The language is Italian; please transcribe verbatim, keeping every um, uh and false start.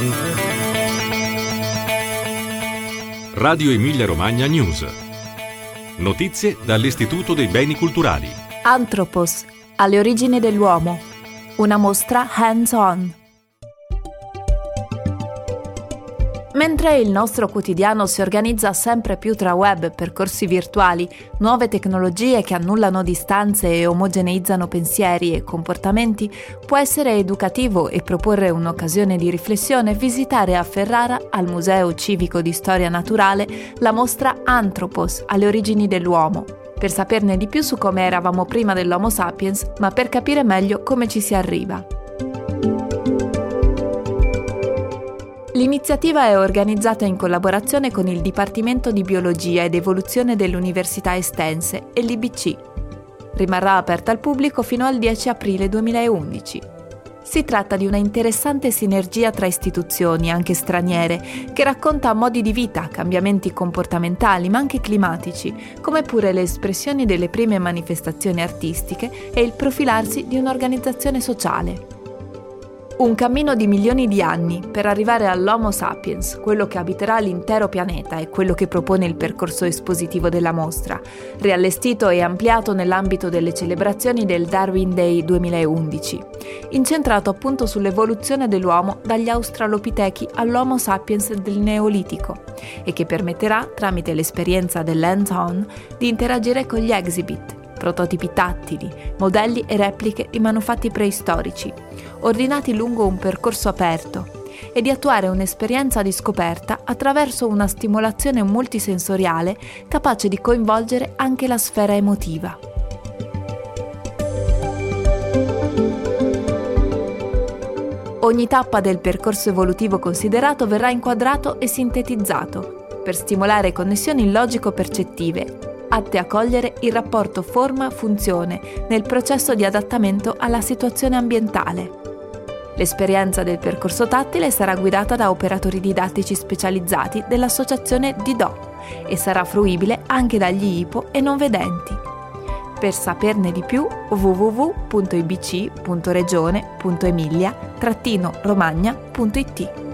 Radio Emilia Romagna News. Notizie dall'Istituto dei Beni Culturali. Anthropos, alle origini dell'uomo. Una mostra hands-on. Mentre il nostro quotidiano si organizza sempre più tra web, percorsi virtuali, nuove tecnologie che annullano distanze e omogeneizzano pensieri e comportamenti, può essere educativo e proporre un'occasione di riflessione visitare a Ferrara, al Museo Civico di Storia Naturale, la mostra Anthropos, alle origini dell'uomo, per saperne di più su come eravamo prima dell'Homo sapiens, ma per capire meglio come ci si arriva. L'iniziativa è organizzata in collaborazione con il Dipartimento di Biologia ed Evoluzione dell'Università Estense e l'I B C. Rimarrà aperta al pubblico fino al dieci aprile duemilaundici. Si tratta di una interessante sinergia tra istituzioni, anche straniere, che racconta modi di vita, cambiamenti comportamentali, ma anche climatici, come pure le espressioni delle prime manifestazioni artistiche e il profilarsi di un'organizzazione sociale. Un cammino di milioni di anni per arrivare all'Homo sapiens, quello che abiterà l'intero pianeta e quello che propone il percorso espositivo della mostra, riallestito e ampliato nell'ambito delle celebrazioni del Darwin Day duemilaundici, incentrato appunto sull'evoluzione dell'uomo dagli australopitechi all'Homo sapiens del Neolitico e che permetterà, tramite l'esperienza dell'hands-on, di interagire con gli exhibit, prototipi tattili, modelli e repliche di manufatti preistorici, ordinati lungo un percorso aperto, e di attuare un'esperienza di scoperta attraverso una stimolazione multisensoriale capace di coinvolgere anche la sfera emotiva. Ogni tappa del percorso evolutivo considerato verrà inquadrato e sintetizzato per stimolare connessioni logico-percettive, atte a cogliere il rapporto forma-funzione nel processo di adattamento alla situazione ambientale. L'esperienza del percorso tattile sarà guidata da operatori didattici specializzati dell'associazione Didò e sarà fruibile anche dagli ipo e non vedenti. Per saperne di più, w w w punto i b c punto regione punto emilia trattino romagna punto i t.